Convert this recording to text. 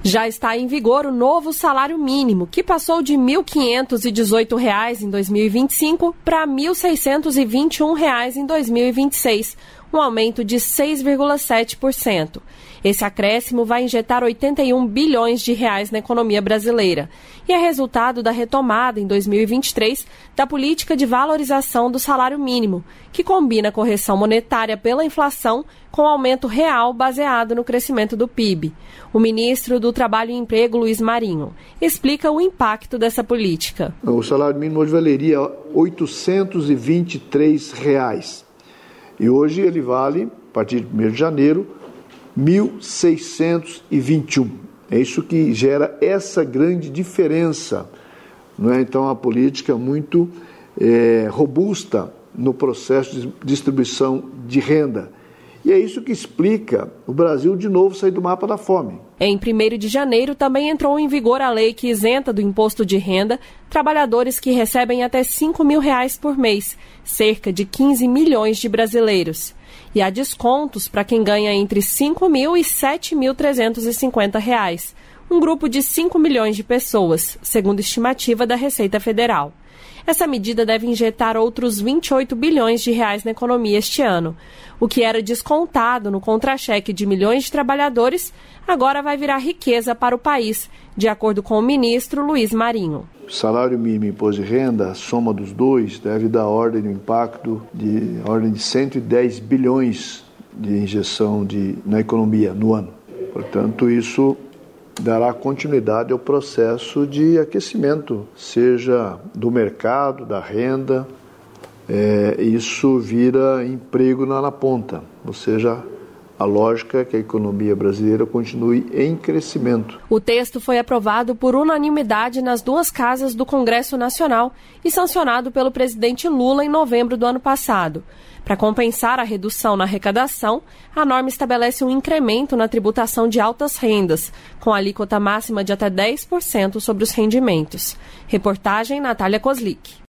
Já está em vigor o novo salário mínimo, que passou de R$ 1.518 em 2025 para R$ 1.621 em 2026, um aumento de 6,7%. Esse acréscimo vai injetar 81 bilhões de reais na economia brasileira e é resultado da retomada em 2023 da política de valorização do salário mínimo, que combina correção monetária pela inflação com aumento real baseado no crescimento do PIB. O ministro do Trabalho e Emprego, Luiz Marinho, explica o impacto dessa política. O salário mínimo hoje valeria R$ 823 e hoje ele vale, a partir de 1º de janeiro, R$ 1.621. É isso que gera essa grande diferença. Não é? Então, a política muito robusta no processo de distribuição de renda. E é isso que explica o Brasil de novo sair do mapa da fome. Em 1º de janeiro também entrou em vigor a lei que isenta do imposto de renda trabalhadores que recebem até R$ 5.000 por mês, cerca de 15 milhões de brasileiros. E há descontos para quem ganha entre R$ 5.000 e R$ 7.350, um grupo de 5 milhões de pessoas, segundo estimativa da Receita Federal. Essa medida deve injetar outros 28 bilhões de reais na economia este ano. O que era descontado no contra-cheque de milhões de trabalhadores agora vai virar riqueza para o país, de acordo com o ministro Luiz Marinho. Salário mínimo e imposto de renda, a soma dos dois deve dar ordem do impacto de ordem de 110 bilhões de injeção na economia no ano. Portanto, isso dará continuidade ao processo de aquecimento, seja do mercado, da renda, isso vira emprego na ponta, ou seja, a lógica é que a economia brasileira continue em crescimento. O texto foi aprovado por unanimidade nas duas casas do Congresso Nacional e sancionado pelo presidente Lula em novembro do ano passado. Para compensar a redução na arrecadação, a norma estabelece um incremento na tributação de altas rendas, com alíquota máxima de até 10% sobre os rendimentos. Reportagem Natália Kozlik.